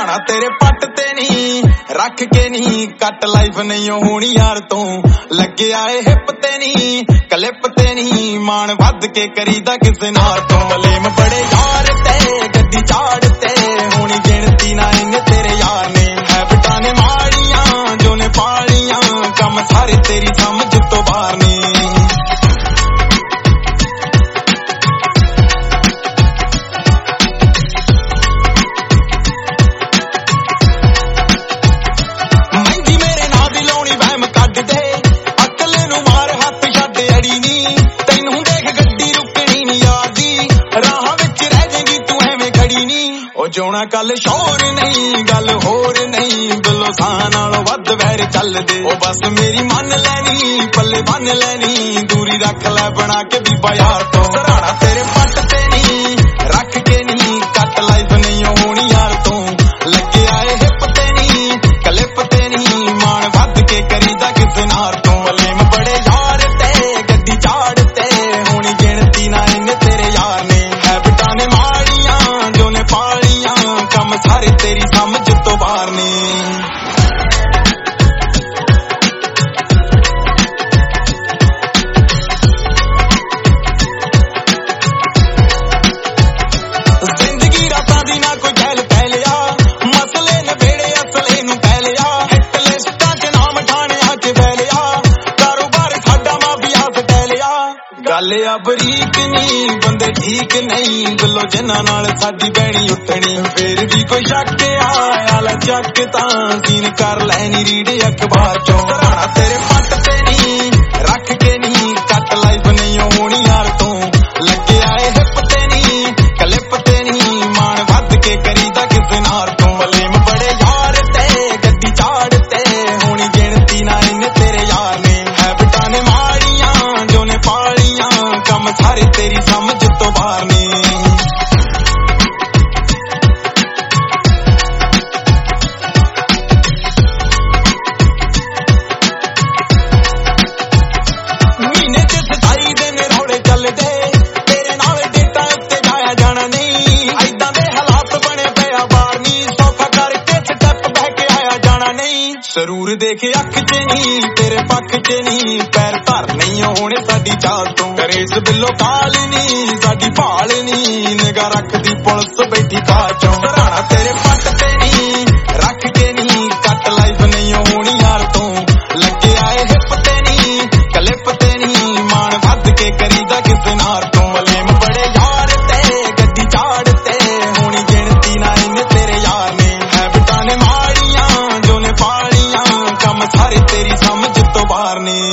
ਸਰਾਣਾ ਤੇਰੇ ਪੱਟ ਤੇ ਨਹੀਂ ਰੱਖ ਕੇ ਨਹੀਂ ਕੱਟ ਲਾਈਫ ਨਹੀਂ ਹੋਣੀ ਯਾਰ ਤੂੰ ਲੱਗਿਆ ਏ ਹਿੱਪ ਤੇ ਨਹੀਂ ਕਲਿੱਪ ਤੇ ਨਹੀਂ ਮਾਣ ਵੱਧ ਕੇ ਕਰੀਦਾ ਕਿਸੇ ਨਾਲ ਤੋਂ ਮਲੇਮ ਬੜੇ ਯਾਰ ਤੇ ਗੱਡੀ ਚਾੜ ਤੇ ਹੋਣੀ ਗਿਣਤੀ ਨਾ ਇਹਨੇ ਤੇਰੇ ਯਾਰ ਨੇ ਹੈਬਿਟਾਂ ਨੇ ਮਾੜੀਆਂ ਜੋ ਨੇ ਪਾਲੀਆਂ ਕੰਮ ਸਾਰੇ ਤੇਰੀ ਸਮਝ ਤੋਂ ਬਾਹਰ ਨੇ ਜੋਣਾ ਕੱਲ ਸ਼ੋਰ ਨਹੀਂ ਗੱਲ ਹੋਰ ਨਹੀਂ ਦਿਲੋਂ ਸਾਹ ਨਾਲੋਂ ਵੱਧ ਵੈਰ ਚੱਲਦੇ ਉਹ ਬਸ ਮੇਰੀ ਮੰਨ ਲੈਣੀ ਪੱਲੇ ਬੰਨ ਲੈਣੀ ਦੂਰੀ ਰੱਖ ਲੈ ਬਣਾ ਕੇ ਬੀਬਾ ਯਾਰ ਤੋਂ ਸਰਾਣਾ ਤੇਰੇ ਪੱਟ ਤੇ ਨਹੀਂ ਰੱਖ ਕੇ ਨਹੀਂ ਕੱਟ ਲਾਈਫ ਨਹੀਂ ਹੋਣੀ ਯਾਰ ਤੂੰ ਲੱਗਿਆ ਏ ਹਿੱਪ ਤੇ ਨਹੀਂ ਕਲਿੱਪ ਤੇ ਨਹੀਂ ਮਾਣ ਵੱਧ ਕੇ ਕਰੀਦਾ ਕਿਸੇ ਨਾਲ ਤੋਂ ਮਲੇਮ ਬੜੇ ਯਾਰ ਤੇ ਗੱਡੀ ਚਾੜ ਤੇ ਹੋਣੀ ਗਿਣਤੀ ਨਾ ਇਹਨੇ ਤੇਰੇ ਯਾਰ ਨੇ ਹੈਬਿਟਾਂ ਨੇ ਮਾੜੀਆਂ ਜੋ ਨੇ ਪਾਲੀਆਂ ਕੰਮ ਸਾਰੇ ਤੇਰੀ ਸਮਝ ਤੋਂ ਬਾਹਰ ਨੇ ਜ਼ਿੰਦਗੀ ਰਾਤਾਂ ਦੀ ਨਾ ਕੋਈ ਗੈਲ ਪੈ ਲਿਆ ਮਸਲੇ ਨਵੇੜੇ ਅਸਲੇ ਨੂੰ ਪੈ ਲਿਆ ਹਿੱਟ ਲਿਸਟਾਂ 'ਚ ਨਾਮ ਠਾਣਿਆਂ 'ਚ ਬਹਿ ਲਿਆ ਕਾਰੋਬਾਰ ਸਾਡਾ ਮਾਫੀਆ ਸਟੈ ਲਿਆ ਗੱਲ ਆ ਬਰੀਕ ਨਹੀਂ ਬੰਦੇ ਠੀਕ ਨਹੀਂ ਦਿਲੋਂ ਜਿਨ੍ਹਾਂ ਨਾਲ ਸਾਡੀ ਬਹਿਣੀ ਉੱਠਣੀ ਫੇਰ ਵੀ ਕੋਈ ਸ਼ੱਕ ਆਇਆ ਚੱਕ ਤਾਂ ਸੀਨ ਕਰ ਲੈਣੀ ਰੀਡ ਅਖਬਾਰ ਚੋਂ ਸਰਾਣਾ ਤੇਰੇ ਪੱਟ ਤੇ ਨਹੀਂ ਰੱਖ ਕੇ ਨਹੀਂ ਕੱਟ ਲਾਈਫ ਨਹੀਂ ਹੋਣੀ ਯਾਰ ਤੂੰ ਲੱਗਿਆ ਏ ਹਿੱਪ ਤੇ ਨਹੀਂ ਕਲਿੱਪ ਤੇ ਨਹੀਂ ਮਾਣ ਵੱਧ ਕੇ ਕਰੀਦਾ ਕਿਸੇ ਨਾਲ ਤੋਂ ਮਲੇਮ ਬੜੇ ਯਾਰ ਤੇ ਗੱਡੀ ਚਾੜ ਤੇ ਹੋਣੀ ਗਿਣਤੀ ਨਾ ਇਹਨੇ ਤੇਰੇ ਯਾਰ ਨੇ ਹੈਬਿਟਾਂ ਨੇ ਮਾੜੀਆਂ ਜੋ ਨੇ ਪਾਲੀਆਂ ਕੰਮ ਸਾਰੇ ਤੇਰੀ ਸਮਝ ਤੋਂ ਬਾਹਰ ਨੇ ਜ਼ਰੂਰ ਦੇਖ ਅੱਖ 'ਚ ਨਹੀਂ ਤੇਰੇ ਪੱਖ 'ਚ ਨਹੀਂ ਪੈਰ ਧਰ ਨਹੀਂ ਹੋਣੇ ਸਾਡੀ ਚਾਲ ਤੋਂ ਕਰੇਜ਼ ਬਿੱਲੋ ਕਾਲ ਨਹੀਂ ਸਾਡੀ ਭਾਲ ਨਹੀਂ ਨਿਗਾ ਰੱਖਦੀ ਪੁਲਿਸ ਬੈਠੀ ਕਾਰ ਚੋਂ ਸਰਾਣਾ ਤੇਰੇ ਪੱਟ ਤੇ ਨਹੀਂ ਰੱਖ ਕੇ ਨਹੀਂ ਕੱਟ ਲਾਈਫ ਨਹੀਂ ਹੋਣੀ ਯਾਰ ਤੂੰ ਲੱਗਿਆ ਏ ਹਿੱਪ ਤੇ ਨਹੀਂ ਕਲਿੱਪ ਤੇ ਨਹੀਂ ਮਾਣ ਵੱਧ ਕੇ ਕਰੀਦਾ ਕਿਸੇ ਨਾਲ ਤੋਂ ਮਲੇਮ ਬੜੇ ਯਾਰ ਤੇ ਗੱਡੀ ਚਾੜ ਤੇ ਹੋਣੀ ਗਿਣਤੀ ਨਾ ਇਹਨੇ ਤੇਰੇ ਯਾਰ ਨੇ ਹੈਬਿਟਾਂ ਨੇ ਮਾੜੀਆਂ ਜੋ ਨੇ ਪਾਲੀਆਂ ਕੰਮ ਸਾਰੇ ਤੇਰੀ ਸਮਝ ਤੋਂ ਬਾਹਰ ਨੇ